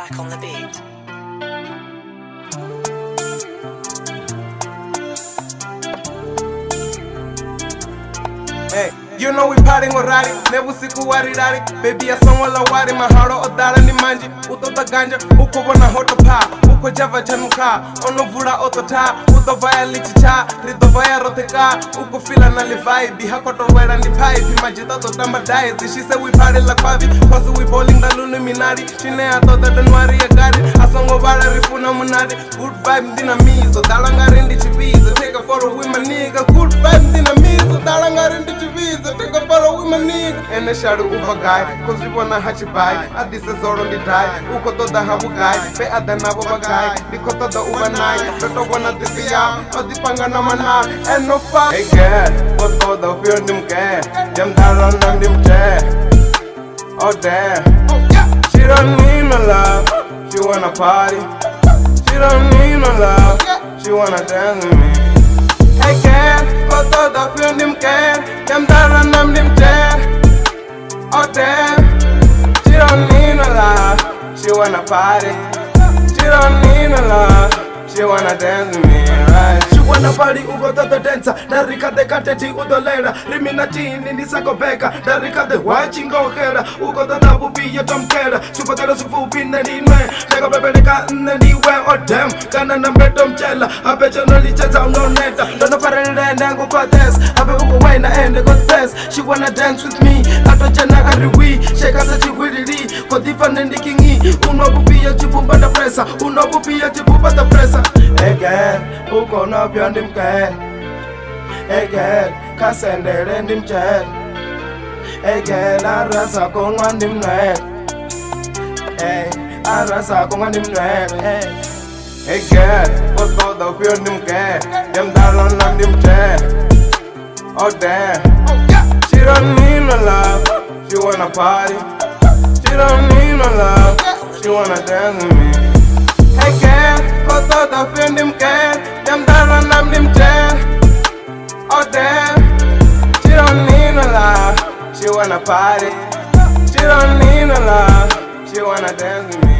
Mike on the beat. Hey, you know we partying already, never siku warirari. Baby asongo la wari, maharo odala ni manji. Uto da ganja, uko wana hoto pa. Uko java chanuka, ono vura otota. Uto vaya lichicha, rito vaya roteka. Uko fila na li vibe, hakoto wera ni pipe. Majita to tamba diet, she say we party like Favi. Cause we bowling the luminati. Chine ato da Januari agari. Asongo vara rifuna munadi. Good vibe dinamizo, dalanga rindi chibizo. Take a photo with my nigga. Good vibe dinamizo, dalanga rindi chibizo. Take a photo with my nigga. And the shadow uva guy, cause you wanna hatch a bike. At this is all on the die. Uko to the habu guy, pe adana baba guy. Because to the uva night, but I wanna this ya. Or the pangana mana, and no fuck. Hey girl, what to the fear them care. Them down on them chair. Oh damn, she don't need no love, she wanna party. She don't need no love, she wanna dance with me. Hey girl, what to the fear them care. Them down on them chair. Oh damn, she don't need no love, she wanna party. She don't need no love, she wanna dance with me, right? She wanna party, ugo to the dancer. Narika de kateti udolera. Rimina chini ni sakobeka. Narika de watching go hera. Ugo to the bubi ya tomkera. Supatera sufupi na ninwe. Nega bebeleka anywhere. Oh damn, kana na betom chela. Abecha no licheza unoneta. Don't know parallel and go contest. Abe ugo wine and go test. She wanna dance with me. Ato chana ariwi. Shake us at you with it. Kodifa nendi kingi. Uno bubi ya chipumba da pressa. Uno bubi ya chipumba da pressa. Hey girl, ugo no beyond him care. Hey girl, kasendere ndim chat. Hey girl, arasa ko ndim net. Hey, arasa ko ndim net. Hey girl, what to the fear them care. Them down on them chair. Oh damn, she don't need no love, she wanna party. She don't need no love, she wanna dance with me. Hey girl, what to the fear them care. Them down on them chair. Oh damn, she don't need no love, she wanna party. She don't need no love, she wanna dance with me.